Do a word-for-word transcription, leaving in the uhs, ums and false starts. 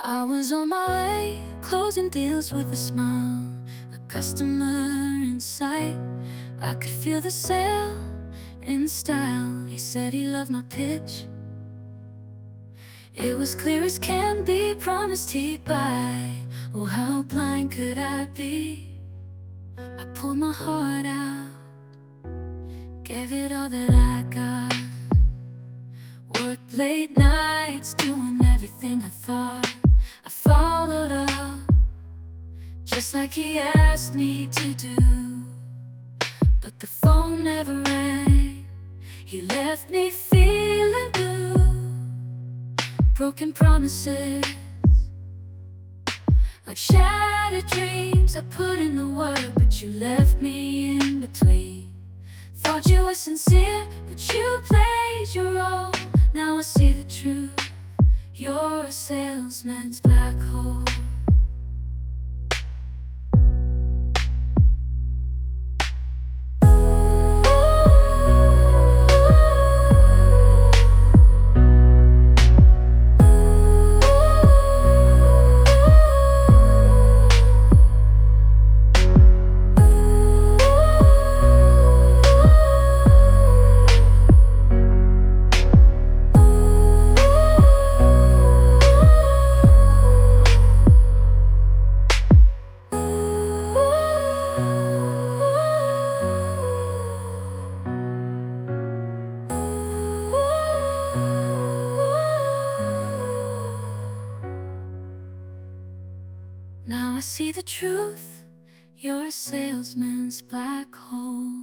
I was on my way, closing deals with a smile, a customer in sight. I could feel the sale in style. He said he loved my pitch. It was clear as can be, promised he'd buy. Oh, how blind could I be? I pulled my heart out, gave it all that I got. Worked late nights, doing everything I thought. I followed up, just like he asked me to do. But the phone never rang. He left me feeling blue. Broken promises, like shattered dreams. I put in the work, but you left me in between. Thought you were sincere, but you played your role. Now I see the truth, you're a salesman's black hole. Now I see the truth, you're a salesman's black hole.